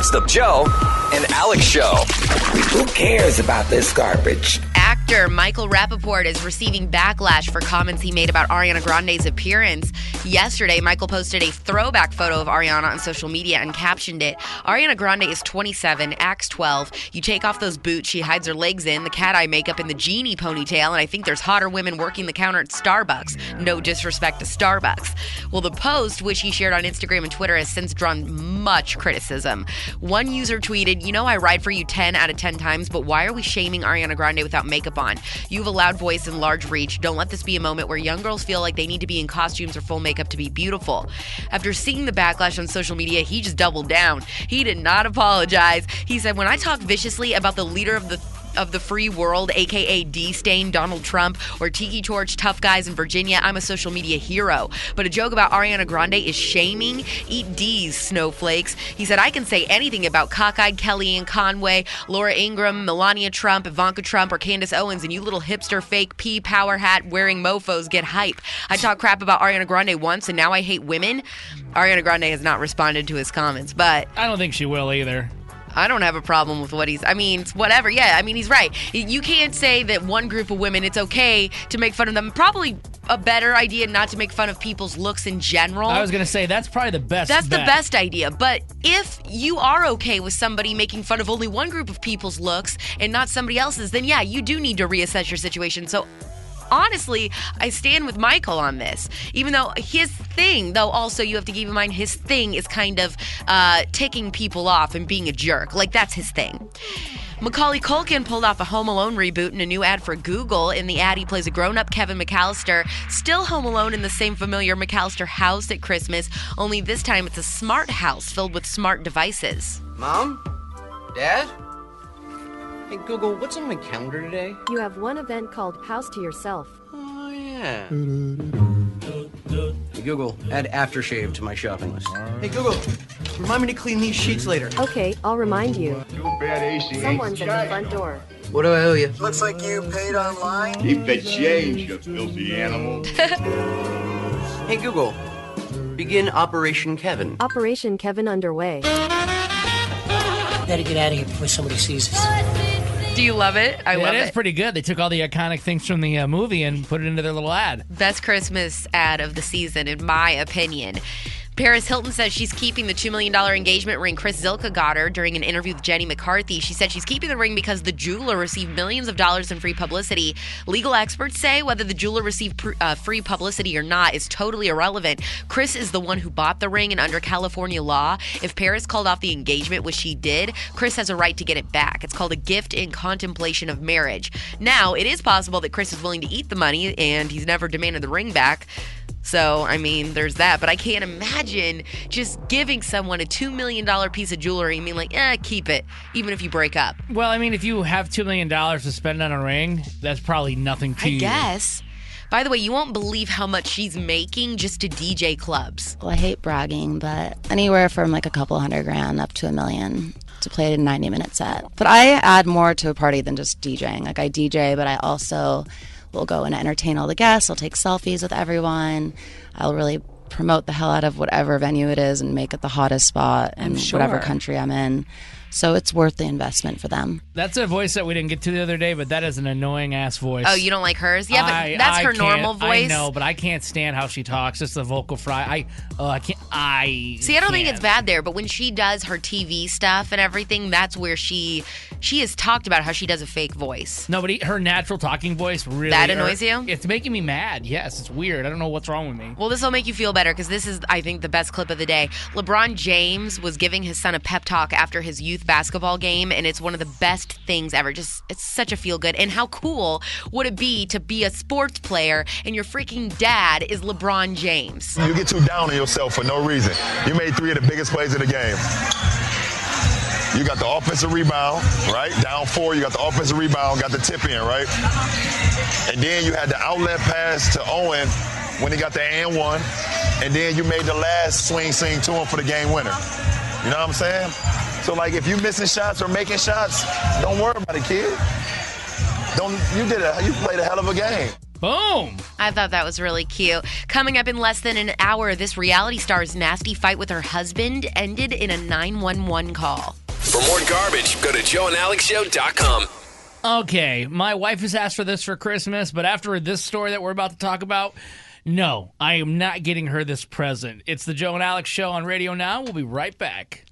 It's the Joe and Alex Show. Who cares about this garbage? Actor Michael Rappaport is receiving backlash for comments he made about Ariana Grande's appearance. Yesterday, Michael posted a throwback photo of Ariana on social media and captioned it, "Ariana Grande is 27, acts 12. You take off those boots she hides her legs in, the cat eye makeup, and the genie ponytail, and I think there's hotter women working the counter at Starbucks. No disrespect to Starbucks." Well, the post, which he shared on Instagram and Twitter, has since drawn much criticism. One user tweeted, "You know I ride for you 10 out of 10 times, but why are we shaming Ariana Grande without makeup on? You have a loud voice and large reach. Don't let this be a moment where young girls feel like they need to be in costumes or full makeup to be beautiful." After seeing the backlash on social media, he just doubled down. He did not apologize. He said, "When I talk viciously about the leader of the free world, aka D-Stain, Donald Trump, or Tiki Torch, tough guys in Virginia, I'm a social media hero. But a joke about Ariana Grande is shaming? Eat D's, snowflakes." He said, "I can say anything about cockeyed Kellyanne Conway, Laura Ingraham, Melania Trump, Ivanka Trump, or Candace Owens, and you little hipster fake pea power hat wearing mofos get hype. I talked crap about Ariana Grande once, and now I hate women." Ariana Grande has not responded to his comments, but I don't think she will either. I don't have a problem with what whatever. Yeah, he's right. You can't say that one group of women, it's okay to make fun of them. Probably a better idea not to make fun of people's looks in general. I was going to say, that's probably the best That's bet. the best idea. But if you are okay with somebody making fun of only one group of people's looks and not somebody else's, then yeah, you do need to reassess your situation. So honestly, I stand with Michael on this. Even though his thing, though also you have to keep in mind, his thing is kind of ticking people off and being a jerk. Like, that's his thing. Macaulay Culkin pulled off a Home Alone reboot in a new ad for Google. In the ad, he plays a grown-up Kevin McAllister, still home alone in the same familiar McAllister house at Christmas, only this time it's a smart house filled with smart devices. Mom? Dad? Hey, Google, what's on my calendar today? You have one event called House to Yourself. Oh, yeah. Hey, Google, add aftershave to my shopping list. Hey, Google, remind me to clean these sheets later. Okay, I'll remind you. Someone's at the front door. What do I owe you? Looks like you paid online. Keep the change, you filthy animal. Hey, Google, begin Operation Kevin. Operation Kevin underway. Better get out of here before somebody sees us. Do you love it? I love it. It is pretty good. They took all the iconic things from the movie and put it into their little ad. Best Christmas ad of the season, in my opinion. Paris Hilton says she's keeping the $2 million engagement ring Chris Zilka got her during an interview with Jenny McCarthy. She said she's keeping the ring because the jeweler received millions of dollars in free publicity. Legal experts say whether the jeweler received free publicity or not is totally irrelevant. Chris is the one who bought the ring, and under California law, if Paris called off the engagement, which she did, Chris has a right to get it back. It's called a gift in contemplation of marriage. Now, it is possible that Chris is willing to eat the money, and he's never demanded the ring back. So, there's that. But I can't imagine just giving someone a $2 million piece of jewelry and being like, keep it, even if you break up. Well, if you have $2 million to spend on a ring, that's probably nothing to you. I guess. By the way, you won't believe how much she's making just to DJ clubs. Well, I hate bragging, but anywhere from like a couple $100,000 up to $1 million to play a 90-minute set. But I add more to a party than just DJing. Like, I DJ, but I also will go and entertain all the guests. I'll take selfies with everyone. I'll really promote the hell out of whatever venue it is and make it the hottest spot in whatever country I'm in. So it's worth the investment for them. That's a voice that we didn't get to the other day, but that is an annoying-ass voice. Oh, you don't like hers? Yeah, but that's her normal voice. I know, but I can't stand how she talks. Just the vocal fry. I can't. See, I don't think it's bad there, but when she does her TV stuff and everything, that's where she has talked about how she does a fake voice. No, but her natural talking voice really... That annoys you? It's making me mad. Yes, it's weird. I don't know what's wrong with me. Well, this will make you feel better because this is, I think, the best clip of the day. LeBron James was giving his son a pep talk after his youth basketball game, and it's one of the best things ever. Just, it's such a feel good. And how cool would it be to be a sports player and your freaking dad is LeBron James? You get too down on yourself for no reason. You made 3 of the biggest plays of the game. You got the offensive rebound, right? Down 4, you got the offensive rebound, got the tip in, right? And then you had the outlet pass to Owen when he got the and one. And then you made the last swing to him for the game winner. You know what I'm saying? So, like, if you missing shots or making shots, don't worry about it, kid. You played a hell of a game. Boom! I thought that was really cute. Coming up in less than an hour, this reality star's nasty fight with her husband ended in a 911 call. For more garbage, go to joeandalexshow.com. Okay, my wife has asked for this for Christmas, but after this story that we're about to talk about, no, I am not getting her this present. It's the Joe and Alex Show on Radio Now. We'll be right back.